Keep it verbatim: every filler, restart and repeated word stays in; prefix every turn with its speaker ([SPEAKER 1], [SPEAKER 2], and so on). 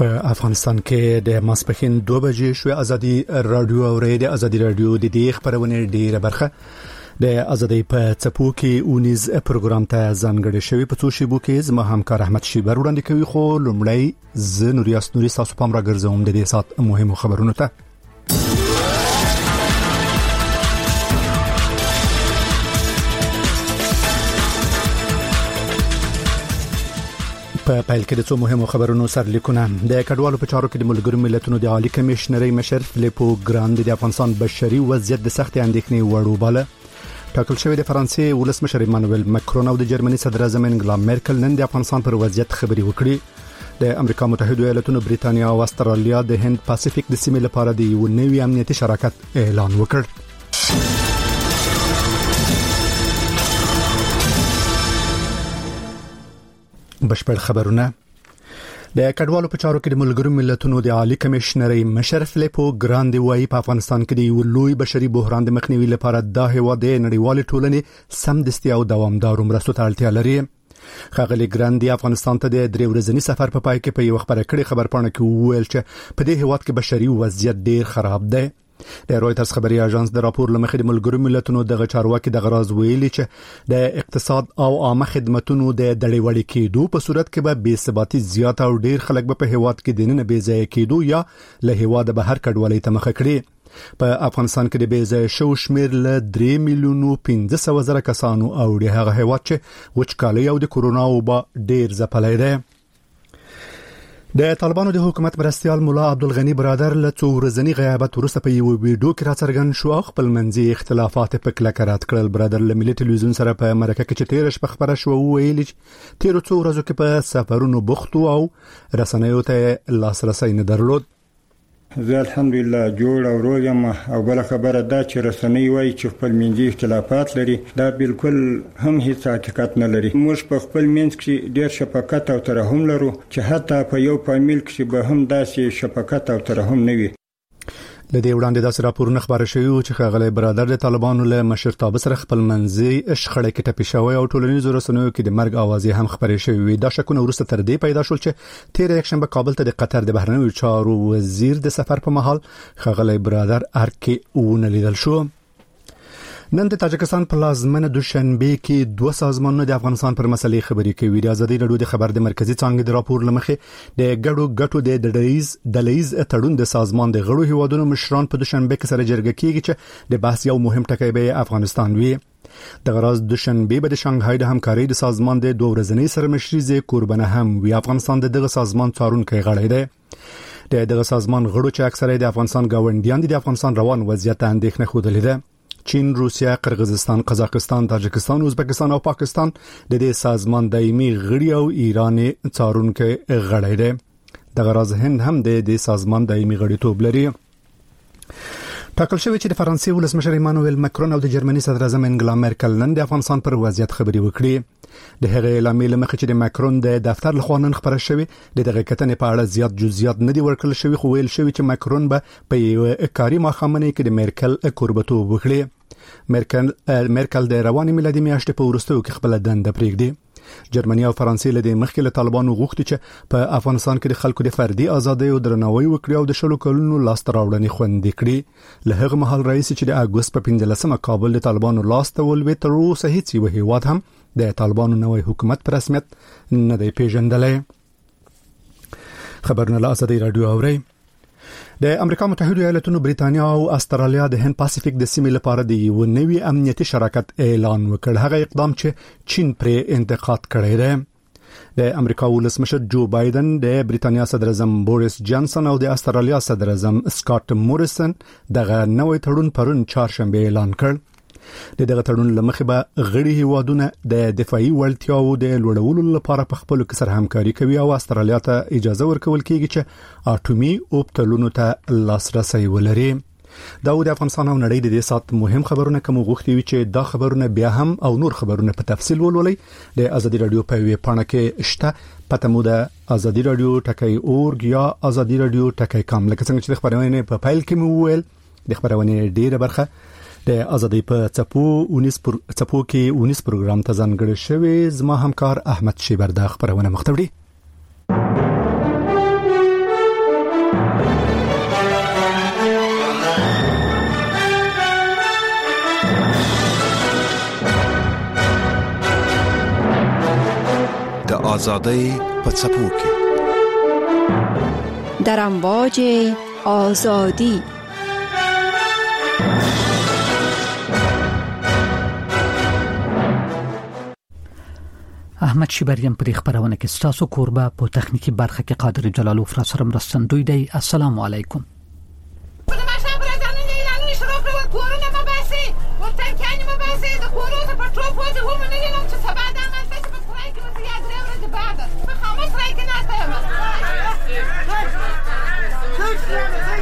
[SPEAKER 1] په افغانستان کې د ماسپښین دوه بجې شو. ازادي رادیو او ریډیو ازادي رادیو د دې خبرونه ډیره برخه د ازادي په چپو کې اونیز پروګرام ته ځانګړی شوی. په څو شیبو کې زما همکار احمد شیبر وړاندې کوي، خو لومړی ز نوریاس نوري تاسو پام را ګرځوم د دې سات مهمو خبرونو ته. په پیل کې د څو مهمو خبرونو سرلیکونه. د کډوالو په چارو کې د ملګرو ملتونو د عالی کمشنري مشر فلیپو ګراند د افغانستان بشري وضعیت د سختي اندېښنې وړ وباله. ټاکل شوی د فرانسې ولسمشر ایمانوئل ماکرون او د جرمني صدر اعظم انګلا میرکل نن د افغانستان پر وضعیت خبري وکړي. د امریکا متحده ایالاتونو، بریتانیا او استرالیا د هند پاسفیک د سیمې لپاره د یو نوي امنیتي شراکت اعلان وکړ. بشپړ خبرونه. د کډوالو په چارو کې د ملګرو ملتونو د عالی کمشنري مشر فلیپو ګراند وايي په افغانستان کې د یو لوی بشري بحران د مخنیوي لپاره د هیواد د نړیوال ټولنې سمدستي او دوامدار مرستو ته اړتیا لري. خغلی ګراند افغانستان ته د درې ورځنی سفر په پای کې په یو خبره کړي خبرپاڼه کې وویل چې په دې هیواد کې بشري وضعیت ډیر خراب دی. د رويټرز خبري اژانس د راپور لمخې د ملګرو ملتونو د چارواکي د غراز ویلي چې د اقتصاد او عامه خدماتو د دړېوړې کېدو په صورت کې به بې ثباتي زیات او ډیر خلک به په هیواد کې دننه بې ځای کېدو یا له هیواد بهر کډوالۍ ته مخه کړي. په افغانستان کې د بې ځای شو شمیر له درې میلیونو پنځه سوه زره کسانو او د هغه هیواد چې وچکالي او د کورونا وبا ډیر ځپلای دی. د طالبانو د حکومت مرستيال مولا عبدالغنی برادر له څو ورځنی غیابت وروسته په یو ویډیو کې راڅرګند شو او خپل منځي اختلافات په کلکه رات کړل. برادر له ملي ټلویزیون سره په مرکه کې چې تیر شپه خبره شو ویل چې تیر څو ورځو کې په سفرونو بوختو او رسنیو ته لاسرسي نه درلود.
[SPEAKER 2] زه الحمدلله جوړ او روغ یم. او بل خبره دا چې رسنۍ وایي چې خپل منځي اختلافات لري، دا بالکل هم هیڅ حقیقت نه لري. موږ په خپل منځ کې ډیر شفقت او ترحم لرو چې حتی په یو فامیل کې به هم داسې شفقت او ترحم نه وي.
[SPEAKER 1] لدې وړاندې داسې راپورونه خبره شوی چې خغلی برادر د طالبانو له مشرتابه سره خپل منځي شخړه کې ټپي شوی او ټولنیزو رسنیو کې د مرګ اوازې هم خبرې شوې. دا شکونه وروسته تر دې پیدا شول چې تیر یک شنبه کابل ته د قطر د بهرنیو چارو وزیر د سفر په مهال خغلی برادر ارکي ونه لیدل شو. نن د تاجکستان پلازمنه دوشنبه کې دوه سازمانونه د افغانستان پر مسلې خبرې کوي. د ازادي رادیو د خبر د مرکزی څنګه د راپور لمخې د ګډو ګټو د ډډیز دلیز تړون د سازمان د غړو هیوادونو مشران په دوشنبه کې سره جرګه کیږي چې د بحث یو مهم ټکی به افغانستان وي. د غراز دوشنبه به د شانګهای د همکارۍ د سازمان د دوه ورځنی سرمشري قربانه هم وي. افغانستان د دغه سازمان څارونکي غړی دی. د دغه سازمان غړو چې اکثره د افغانستان گاونډیان دي د افغانستان روان وضعیت اندېښنه خوده لیده. چین، روسیا، قرغیزستان، قزاقستان، تاجکستان، ازبکستان او پاکستان د دې سازمان دایمي غړي او ایران څارونکي غړي دي. د غراز هند هم د دې سازمان دایمي غړیتوب لري. ټاکل شوی چې د فرانسې ولسمشر ایمانوئل ماکرون او د جرمني صدر اعظم انګلا میرکل نن د افغانستان پر وضعیت خبري وکړي. د هغې اعلامیې لمخې چې د ماکرون د دفتر لخوا نن خبره شوې د دغه کتنې په اړه زیات جزئیات نه دی ورکړل شوی، خو ویل شوی چې ماکرون به په یو کاري ماښامنۍ کې د میرکل قربتوب وکړي. میرکل میرکل د رواني میلادي میاشتې په وروستیو کې خپل دنده پرېږدي. جرمني او فرانسې له دې مخکې له طالبانو غوښتي چې په افغانستان کې د خلکو د فردي ازادۍ او درناوي وکړي او د شلو کلونو لاسته راوړنې خوندي کړي. له هغه مهال رئیس چې د اګوست په پنځلسمه کابل د طالبانو لاسته ولوي تر اوسه هیڅ یو هیواد هم د طالبانو نوې حکومت پر رسمیت نه دی پیژندلی. خبرونه له ازادي رادیو اوري. د امریکا متحده ایالاتونو، بریتانیا او استرالیا د هند پاسفیک د سیمې لپاره د یو نوي امنیتي شراکت اعلان وکړ. هغه اقدام چې چین پرې انتقاد کړی دی. د امریکا ولسمشر جو بایدن، د بریتانیا صدر اعظم بوریس جانسن او د استرالیا صدر اعظم سکاٹ موریسن دغه نوې تړون پرون چهارشنبه اعلان کړ. د دغه تړون لمخې به غړي هیوادونه د دفاعي وړتیاو د لوړولو لپاره په خپل کې سره همکاري کوي او استرالیا ته اجازه ورکول کیږي چې اټومي اوبتلونو ته لاسرسي ولري. دا د افغانستان او نړۍ د دې سات مهم خبرونه کوم غوښتي وي چې دا خبرونه بیا هم او نور خبرونه په تفصیل ولولئ. د ازادي رادیو په ویب پاڼه کې شته پته مو د ازادي رادیو ټکی اورګ یا ازادي رادیو ټکی کام. لکه څنګه چې د خبرونه په فایل کې مو ویل د خبرونه ډیره برخه د ازادي په چپو اونیس پر چپو کې اونیس پروګرام ته ځانګړی شوی. زما همکار احمد شیبر د خبرونه مختوړي.
[SPEAKER 3] آزادۍ په څپو کې
[SPEAKER 4] در امواج آزادی.
[SPEAKER 5] احمد شیبریان پر خبرونه کې ستاسو کوربه په تخنیکی برخه کې قادر جلالو فرا سره مرستندوی دی. السلام علیکم.